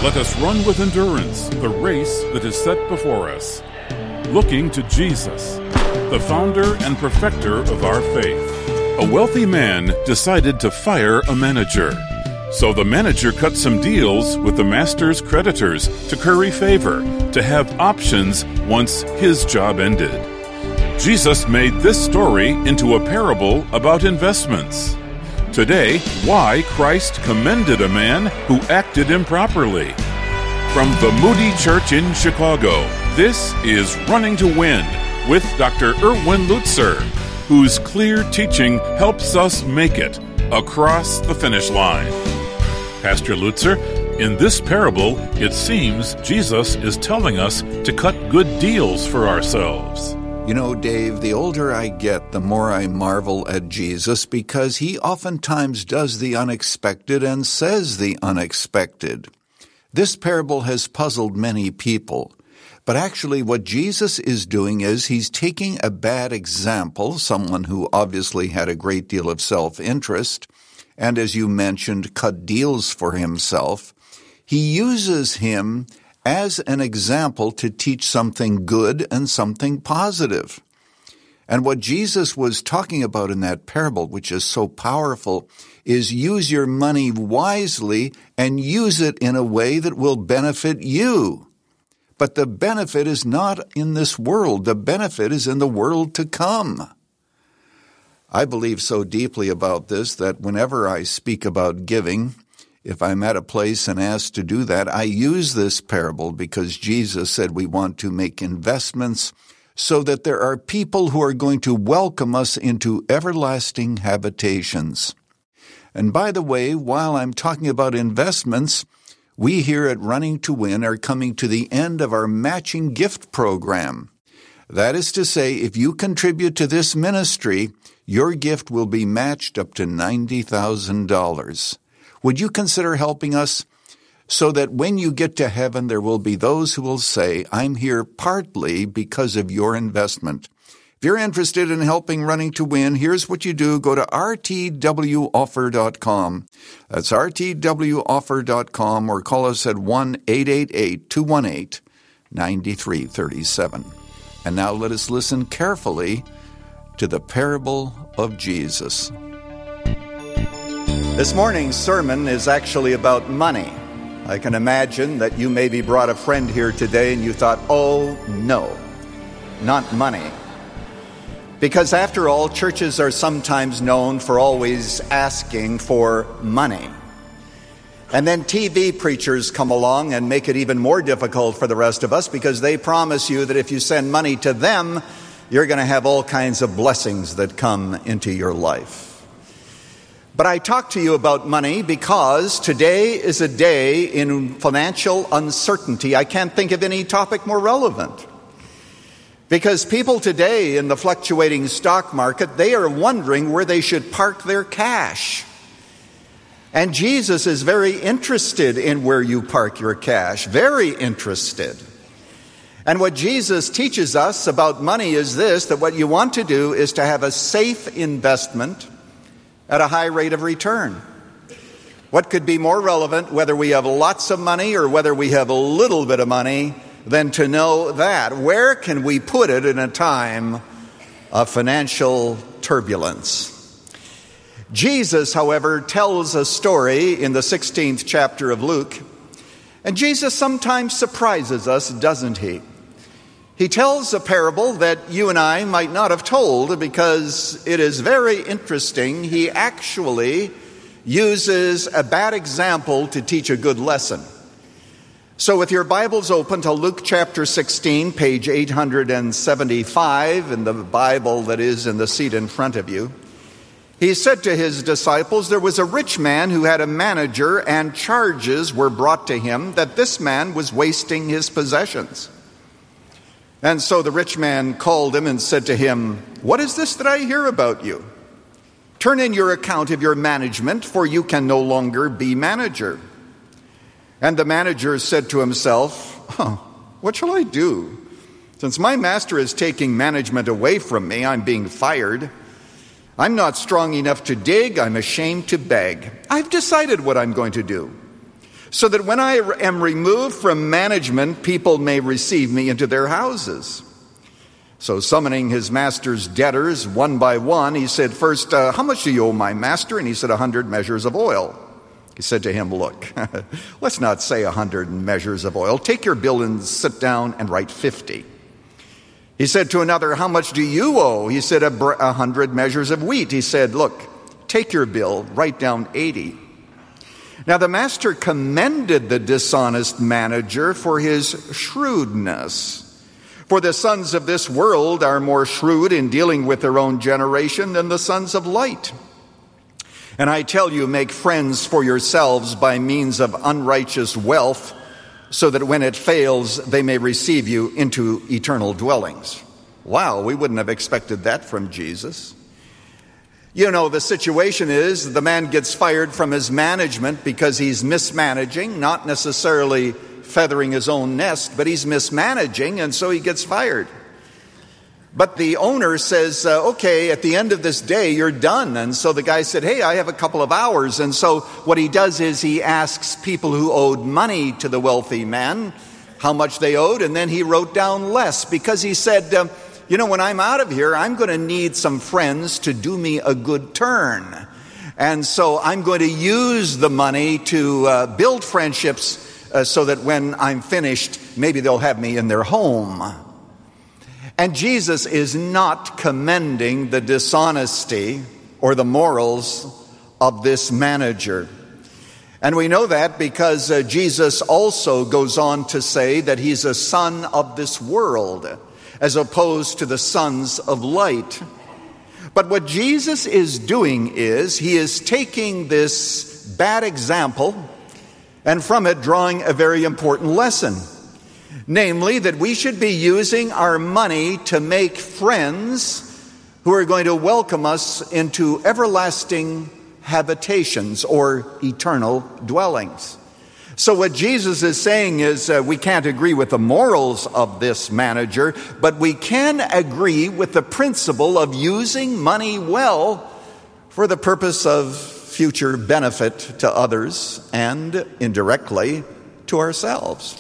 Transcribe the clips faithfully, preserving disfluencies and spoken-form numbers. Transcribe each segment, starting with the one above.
Let us run with endurance the race that is set before us, looking to Jesus, the founder and perfecter of our faith. A wealthy man decided to fire a manager. So the manager cut some deals with the master's creditors to curry favor, to have options once his job ended. Jesus made this story into a parable about investments. Today, why Christ commended a man who acted improperly. From the Moody Church in Chicago, this is Running to Win with Doctor Erwin Lutzer, whose clear teaching helps us make it across the finish line. Pastor Lutzer, in this parable, it seems Jesus is telling us to cut good deals for ourselves. You know, Dave, the older I get, the more I marvel at Jesus because he oftentimes does the unexpected and says the unexpected. This parable has puzzled many people. But actually what Jesus is doing is he's taking a bad example, someone who obviously had a great deal of self-interest, and as you mentioned, cut deals for himself. He uses him as an example to teach something good and something positive. And what Jesus was talking about in that parable, which is so powerful, is use your money wisely and use it in a way that will benefit you. But the benefit is not in this world. The benefit is in the world to come. I believe so deeply about this that whenever I speak about giving, if I'm at a place and asked to do that, I use this parable because Jesus said we want to make investments so that there are people who are going to welcome us into everlasting habitations. And by the way, while I'm talking about investments, we here at Running to Win are coming to the end of our matching gift program. That is to say, if you contribute to this ministry, your gift will be matched up to ninety thousand dollars. Would you consider helping us so that when you get to heaven, there will be those who will say, I'm here partly because of your investment. If you're interested in helping Running to Win, here's what you do. Go to r t w offer dot com. That's r t w offer dot com or call us at one eight eight eight, two one eight, nine three three seven. And now let us listen carefully to the parable of Jesus. This morning's sermon is actually about money. I can imagine that you maybe brought a friend here today and you thought, oh, no, not money. Because after all, churches are sometimes known for always asking for money. And then T V preachers come along and make it even more difficult for the rest of us because they promise you that if you send money to them, you're going to have all kinds of blessings that come into your life. But I talk to you about money because today is a day in financial uncertainty. I can't think of any topic more relevant. Because people today in the fluctuating stock market, they are wondering where they should park their cash. And Jesus is very interested in where you park your cash, very interested. And what Jesus teaches us about money is this, that what you want to do is to have a safe investment at a high rate of return. What could be more relevant, whether we have lots of money or whether we have a little bit of money, than to know that? Where can we put it in a time of financial turbulence? Jesus, however, tells a story in the sixteenth chapter of Luke, and Jesus sometimes surprises us, doesn't he? He tells a parable that you and I might not have told because it is very interesting. He actually uses a bad example to teach a good lesson. So with your Bibles open to Luke chapter sixteen, page eight hundred seventy-five in the Bible that is in the seat in front of you, he said to his disciples, there was a rich man who had a manager, and charges were brought to him that this man was wasting his possessions. And so the rich man called him and said to him, what is this that I hear about you? Turn in your account of your management, for you can no longer be manager. And the manager said to himself, huh, what shall I do? Since my master is taking management away from me, I'm being fired. I'm not strong enough to dig, I'm ashamed to beg. I've decided what I'm going to do. so that when I am removed from management, people may receive me into their houses. So summoning his master's debtors one by one, he said, first, uh, how much do you owe my master? And he said, a hundred measures of oil. He said to him, look, let's not say a hundred measures of oil. Take your bill and sit down and write fifty. He said to another, how much do you owe? He said, a, br- a hundred measures of wheat. He said, look, take your bill, write down eighty. Now the master commended the dishonest manager for his shrewdness. For the sons of this world are more shrewd in dealing with their own generation than the sons of light. And I tell you, make friends for yourselves by means of unrighteous wealth, so that when it fails, they may receive you into eternal dwellings. Wow, we wouldn't have expected that from Jesus. You know, the situation is the man gets fired from his management because he's mismanaging, not necessarily feathering his own nest, but he's mismanaging, and so he gets fired. But the owner says, uh, okay, at the end of this day, you're done. And so the guy said, hey, I have a couple of hours. And so what he does is he asks people who owed money to the wealthy man how much they owed, and then he wrote down less because he said, uh, you know, when I'm out of here, I'm going to need some friends to do me a good turn. And so I'm going to use the money to uh, build friendships uh, so that when I'm finished, maybe they'll have me in their home. And Jesus is not commending the dishonesty or the morals of this manager. And we know that because uh, Jesus also goes on to say that he's a son of this world, as opposed to the sons of light. But what Jesus is doing is he is taking this bad example and from it drawing a very important lesson. Namely, that we should be using our money to make friends who are going to welcome us into everlasting habitations or eternal dwellings. So what Jesus is saying is uh, we can't agree with the morals of this manager, but we can agree with the principle of using money well for the purpose of future benefit to others and indirectly to ourselves.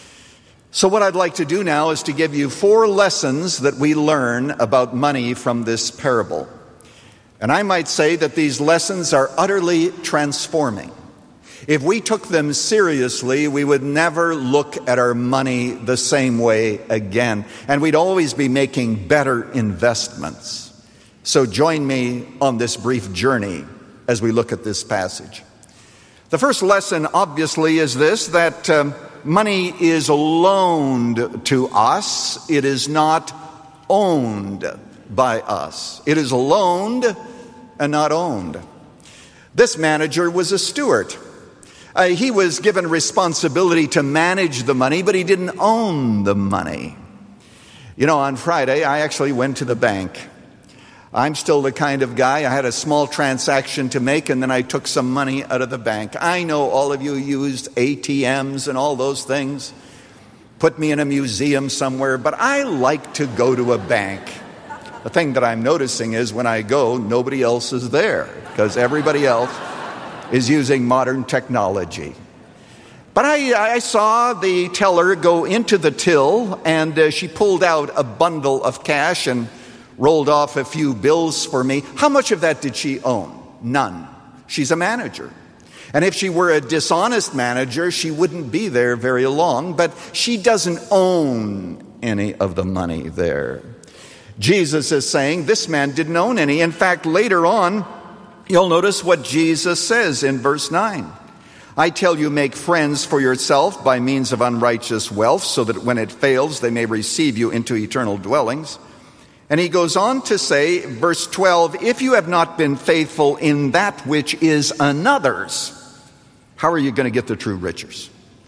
So what I'd like to do now is to give you four lessons that we learn about money from this parable. And I might say that these lessons are utterly transforming. If we took them seriously, we would never look at our money the same way again. And we'd always be making better investments. So join me on this brief journey as we look at this passage. The first lesson, obviously, is this, that um, money is loaned to us. It is not owned by us. It is loaned and not owned. This manager was a steward. Uh, he was given responsibility to manage the money, but he didn't own the money. You know, on Friday, I actually went to the bank. I'm still the kind of guy, I had a small transaction to make, and then I took some money out of the bank. I know all of you used A T Ms and all those things. Put me in a museum somewhere, but I like to go to a bank. The thing that I'm noticing is when I go, nobody else is there, because everybody else is using modern technology. But I, I saw the teller go into the till, and uh, she pulled out a bundle of cash and rolled off a few bills for me. How much of that did she own? None. She's a manager. And if she were a dishonest manager, she wouldn't be there very long, but she doesn't own any of the money there. Jesus is saying this man didn't own any. In fact, later on, you'll notice what Jesus says in verse nine. I tell you, make friends for yourself by means of unrighteous wealth, so that when it fails, they may receive you into eternal dwellings. And he goes on to say, verse twelve, if you have not been faithful in that which is another's, how are you going to get the true riches?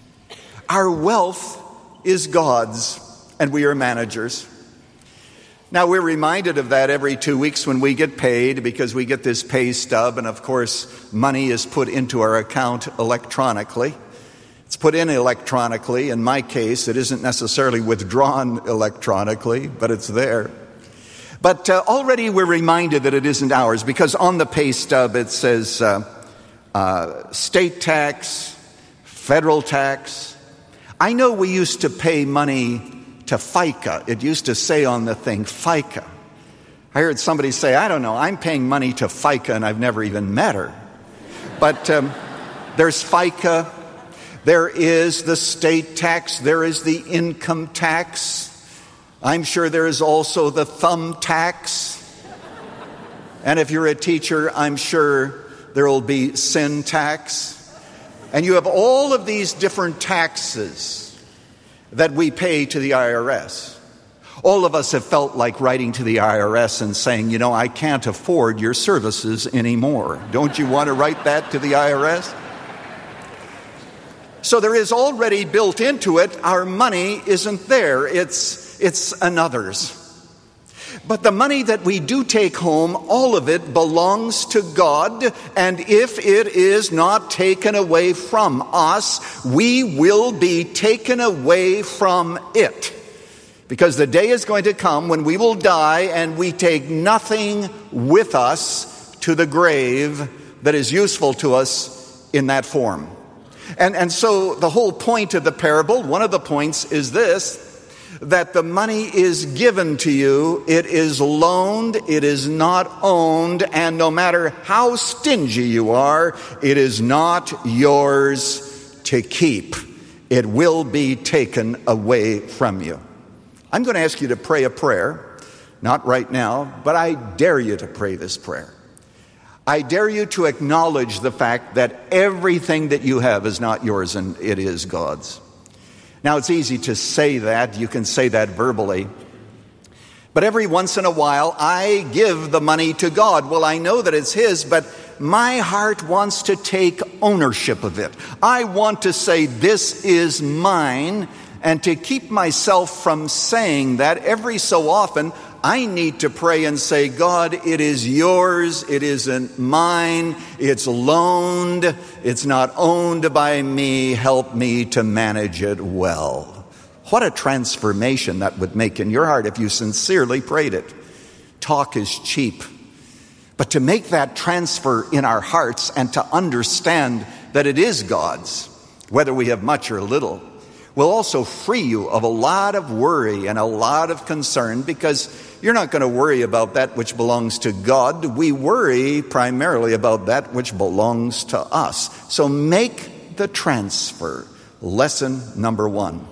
Our wealth is God's, and we are managers. Now, we're reminded of that every two weeks when we get paid, because we get this pay stub, and of course, money is put into our account electronically. It's put in electronically. In my case, it isn't necessarily withdrawn electronically, but it's there. But uh, already we're reminded that it isn't ours, because on the pay stub it says uh, uh, state tax, federal tax. I know we used to pay money to FICA. It used to say on the thing, FICA. I heard somebody say, I don't know, I'm paying money to FICA and I've never even met her. But um, there's FICA, there is the state tax, there is the income tax. I'm sure there is also the thumb tax. And if you're a teacher, I'm sure there will be sin tax. And you have all of these different taxes that we pay to the I R S. All of us have felt like writing to the I R S and saying, you know, I can't afford your services anymore. Don't you want to write that to the I R S? So there is already built into it, our money isn't there. It's, it's another's. But the money that we do take home, all of it belongs to God, and if it is not taken away from us, we will be taken away from it. Because the day is going to come when we will die and we take nothing with us to the grave that is useful to us in that form. And, and so the whole point of the parable, one of the points is this, that the money is given to you, it is loaned, it is not owned, and no matter how stingy you are, it is not yours to keep. It will be taken away from you. I'm going to ask you to pray a prayer, not right now, but I dare you to pray this prayer. I dare you to acknowledge the fact that everything that you have is not yours and it is God's. Now, it's easy to say that. You can say that verbally. But every once in a while, I give the money to God. Well, I know that it's His, but my heart wants to take ownership of it. I want to say, this is mine. And to keep myself from saying that, every so often, I need to pray and say, God, it is yours, it isn't mine, it's loaned, it's not owned by me, help me to manage it well. What a transformation that would make in your heart if you sincerely prayed it. Talk is cheap. But to make that transfer in our hearts and to understand that it is God's, whether we have much or little, will also free you of a lot of worry and a lot of concern, because you're not going to worry about that which belongs to God. We worry primarily about that which belongs to us. So make the transfer. Lesson number one.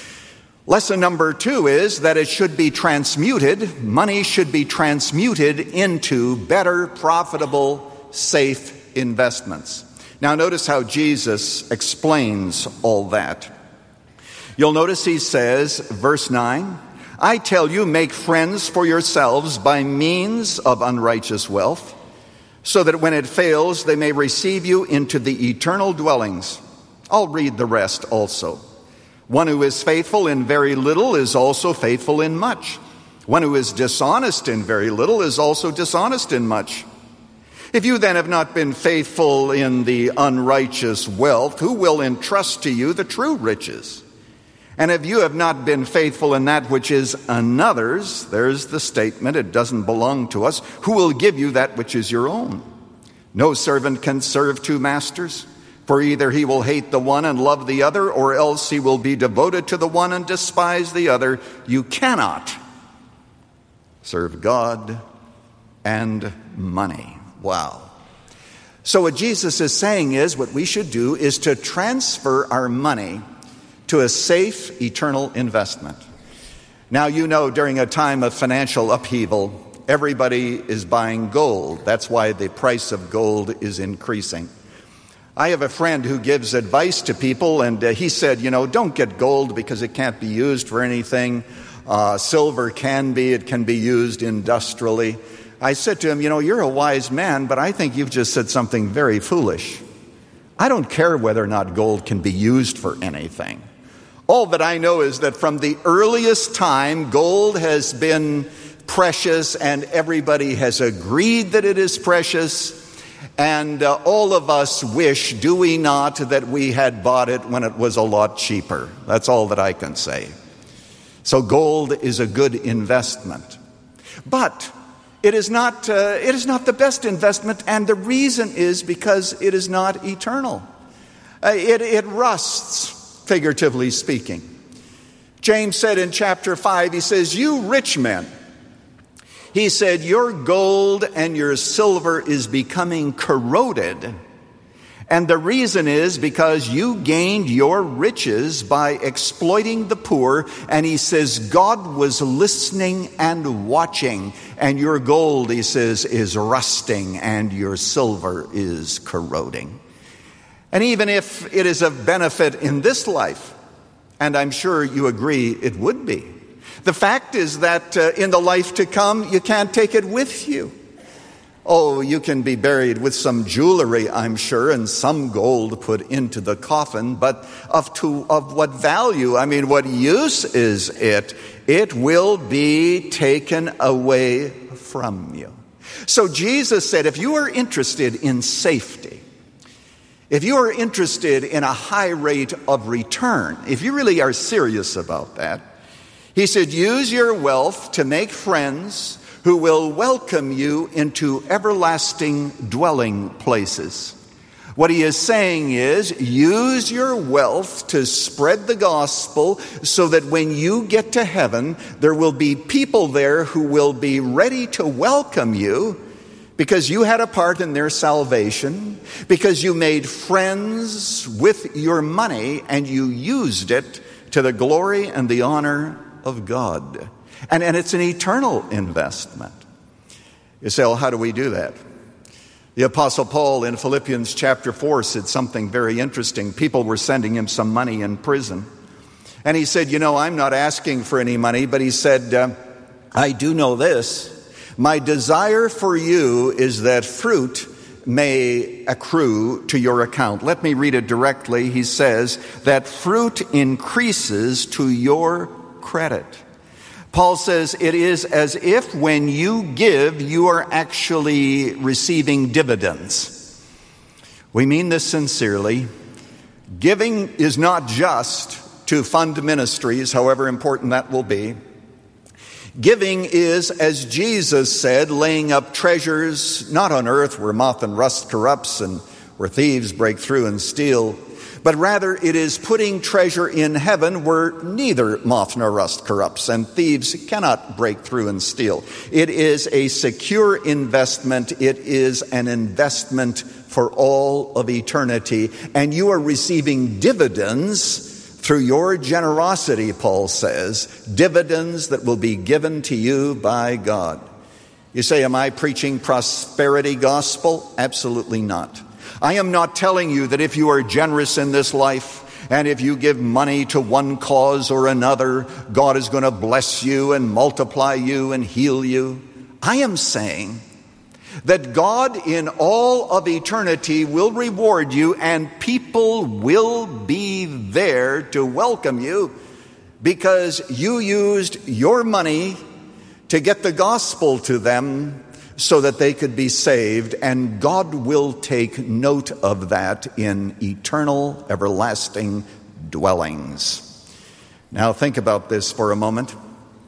Lesson number two is that it should be transmuted. Money should be transmuted into better, profitable, safe investments. Now notice how Jesus explains all that. You'll notice he says, verse nine, I tell you, make friends for yourselves by means of unrighteous wealth, so that when it fails, they may receive you into the eternal dwellings. I'll read the rest also. One who is faithful in very little is also faithful in much. One who is dishonest in very little is also dishonest in much. If you then have not been faithful in the unrighteous wealth, who will entrust to you the true riches? And if you have not been faithful in that which is another's, there's the statement, it doesn't belong to us, who will give you that which is your own? No servant can serve two masters, for either he will hate the one and love the other, or else he will be devoted to the one and despise the other. You cannot serve God and money. Wow. So what Jesus is saying is, what we should do is to transfer our money to a safe, eternal investment. Now, you know, during a time of financial upheaval, everybody is buying gold. That's why the price of gold is increasing. I have a friend who gives advice to people, and uh, he said, you know, don't get gold because it can't be used for anything. Uh, silver can be, it can be used industrially. I said to him, you know, you're a wise man, but I think you've just said something very foolish. I don't care whether or not gold can be used for anything. All that I know is that from the earliest time, gold has been precious, and everybody has agreed that it is precious. And uh, all of us wish, do we not, that we had bought it when it was a lot cheaper. That's all that I can say. So gold is a good investment. But it is not, uh, it is not the best investment, and the reason is because it is not eternal. Uh, it, it rusts, figuratively speaking. James said in chapter five, he says, you rich men, he said, your gold and your silver is becoming corroded. And the reason is because you gained your riches by exploiting the poor. And he says, God was listening and watching. And your gold, he says, is rusting and your silver is corroding. And even if it is of benefit in this life, and I'm sure you agree it would be, the fact is that uh, in the life to come, you can't take it with you. Oh, you can be buried with some jewelry, I'm sure, and some gold put into the coffin, but of to of what value? I mean, what use is it? It will be taken away from you. So Jesus said, if you are interested in safety, if you are interested in a high rate of return, if you really are serious about that, he said, use your wealth to make friends who will welcome you into everlasting dwelling places. What he is saying is, use your wealth to spread the gospel so that when you get to heaven, there will be people there who will be ready to welcome you because you had a part in their salvation, because you made friends with your money and you used it to the glory and the honor of God. And, and it's an eternal investment. You say, well, how do we do that? The Apostle Paul in Philippians chapter four said something very interesting. People were sending him some money in prison. And he said, you know, I'm not asking for any money, but he said, uh, I do know this. My desire for you is that fruit may accrue to your account. Let me read it directly. He says that fruit increases to your credit. Paul says it is as if when you give, you are actually receiving dividends. We mean this sincerely. Giving is not just to fund ministries, however important that will be. Giving is, as Jesus said, laying up treasures, not on earth where moth and rust corrupts and where thieves break through and steal, but rather it is putting treasure in heaven where neither moth nor rust corrupts and thieves cannot break through and steal. It is a secure investment. It is an investment for all of eternity. And you are receiving dividends through your generosity, Paul says, dividends that will be given to you by God. You say, am I preaching prosperity gospel? Absolutely not. I am not telling you that if you are generous in this life and if you give money to one cause or another, God is going to bless you and multiply you and heal you. I am saying that God in all of eternity will reward you and people will be there to welcome you because you used your money to get the gospel to them so that they could be saved, and God will take note of that in eternal, everlasting dwellings. Now think about this for a moment.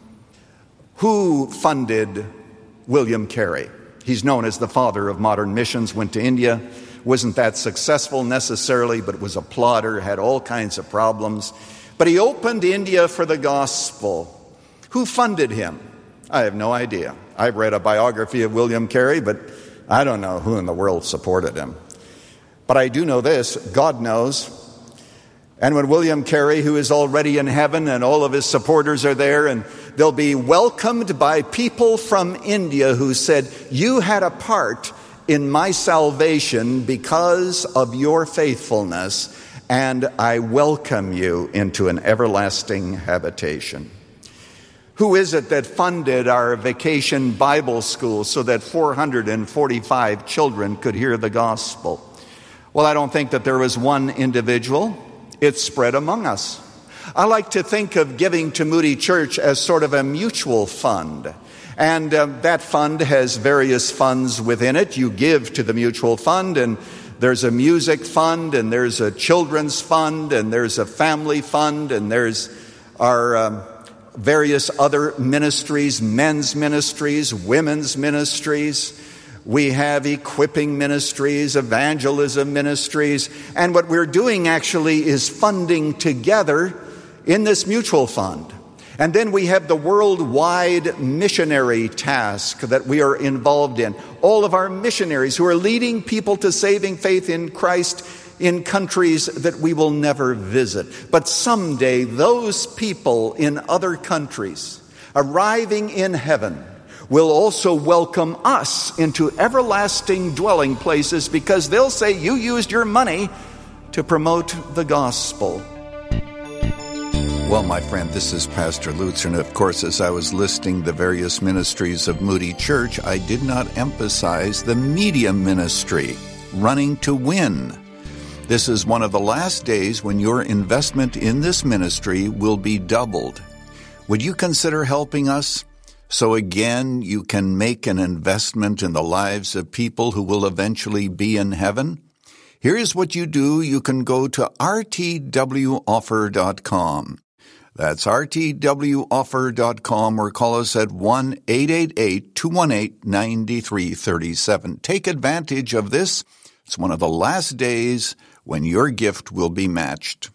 Who funded William Carey? He's known as the father of modern missions, went to India, wasn't that successful necessarily, but was a plotter, had all kinds of problems. But he opened India for the gospel. Who funded him? I have no idea. I've read a biography of William Carey, but I don't know who in the world supported him. But I do know this, God knows. And when William Carey, who is already in heaven, and all of his supporters are there, and they'll be welcomed by people from India who said, you had a part in my salvation because of your faithfulness, and I welcome you into an everlasting habitation. Who is it that funded our vacation Bible school so that four hundred forty-five children could hear the gospel? Well, I don't think that there was one individual. It's spread among us. I like to think of giving to Moody Church as sort of a mutual fund. And uh, that fund has various funds within it. You give to the mutual fund, and there's a music fund, and there's a children's fund, and there's a family fund, and there's our um, various other ministries, men's ministries, women's ministries. We have equipping ministries, evangelism ministries, and what we're doing actually is funding together in this mutual fund. And then we have the worldwide missionary task that we are involved in. All of our missionaries who are leading people to saving faith in Christ in countries that we will never visit. But someday those people in other countries arriving in heaven will also welcome us into everlasting dwelling places, because they'll say, you used your money to promote the gospel. Well, my friend, this is Pastor Lutzer, and of course, as I was listing the various ministries of Moody Church, I did not emphasize the media ministry, Running to Win. This is one of the last days when your investment in this ministry will be doubled. Would you consider helping us? So again, you can make an investment in the lives of people who will eventually be in heaven. Here's what you do. You can go to r t w offer dot com. That's r t w offer dot com, or call us at one eight eight eight, two one eight, nine three three seven. Take advantage of this. It's one of the last days when your gift will be matched.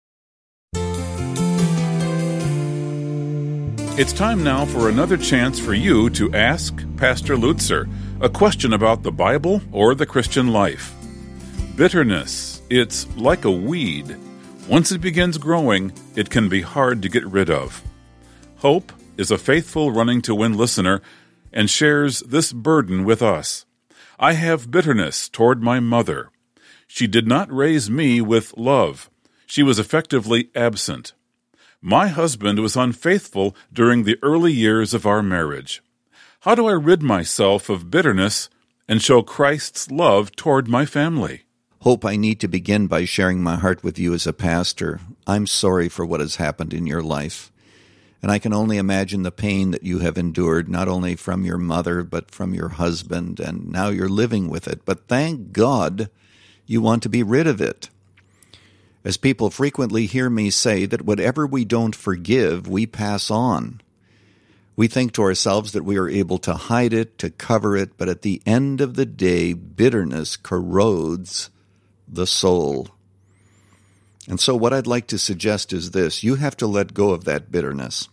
It's time now for another chance for you to ask Pastor Lutzer a question about the Bible or the Christian life. Bitterness, it's like a weed. Once it begins growing, it can be hard to get rid of. Hope is a faithful Running to Win listener and shares this burden with us. I have bitterness toward my mother. She did not raise me with love. She was effectively absent. My husband was unfaithful during the early years of our marriage. How do I rid myself of bitterness and show Christ's love toward my family? Hope, I need to begin by sharing my heart with you as a pastor. I'm sorry for what has happened in your life. And I can only imagine the pain that you have endured, not only from your mother, but from your husband, and now you're living with it. But thank God you want to be rid of it. As people frequently hear me say that whatever we don't forgive, we pass on. We think to ourselves that we are able to hide it, to cover it, but at the end of the day, bitterness corrodes the soul. And so what I'd like to suggest is this: you have to let go of that bitterness.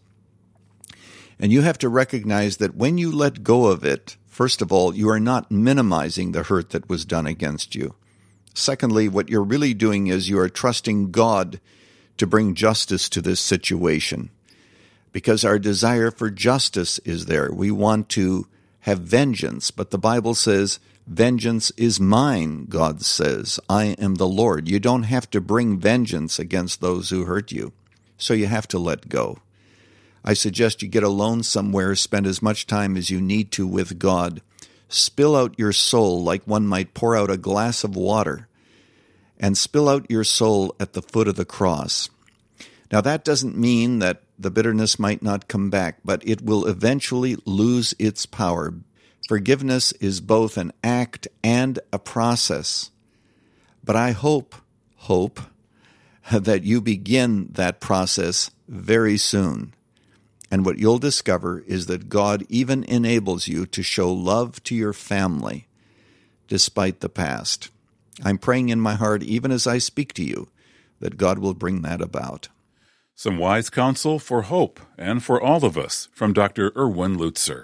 And you have to recognize that when you let go of it, first of all, you are not minimizing the hurt that was done against you. Secondly, what you're really doing is you are trusting God to bring justice to this situation, because our desire for justice is there. We want to have vengeance, but the Bible says, vengeance is mine, God says. I am the Lord. You don't have to bring vengeance against those who hurt you, so you have to let go. I suggest you get alone somewhere, spend as much time as you need to with God. Spill out your soul like one might pour out a glass of water, and spill out your soul at the foot of the cross. Now, that doesn't mean that the bitterness might not come back, but it will eventually lose its power. Forgiveness is both an act and a process. But I hope, hope, that you begin that process very soon. And what you'll discover is that God even enables you to show love to your family despite the past. I'm praying in my heart, even as I speak to you, that God will bring that about. Some wise counsel for hope and for all of us from Doctor Erwin Lutzer.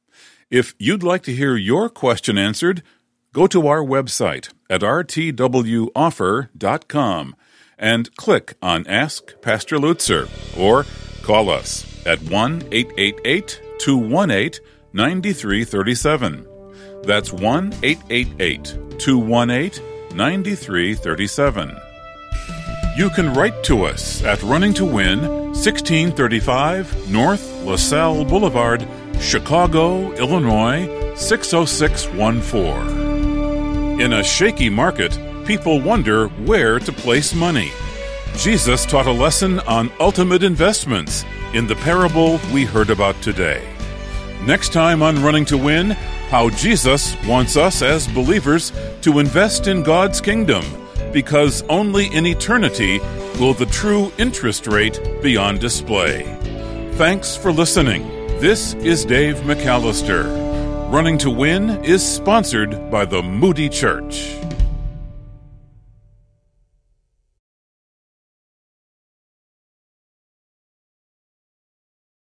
If you'd like to hear your question answered, go to our website at r t w offer dot com and click on Ask Pastor Lutzer, or call us at one eight eight eight, two one eight, nine three three seven. That's one eight eight eight, two one eight, nine three three seven. You can write to us at Running to Win, sixteen thirty-five North LaSalle Boulevard, Chicago, Illinois, six oh six one four. In a shaky market, people wonder where to place money. Jesus taught a lesson on ultimate investments in the parable we heard about today. Next time on Running to Win, how Jesus wants us as believers to invest in God's kingdom, because only in eternity will the true interest rate be on display. Thanks for listening. This is Dave McAllister. Running to Win is sponsored by the Moody Church.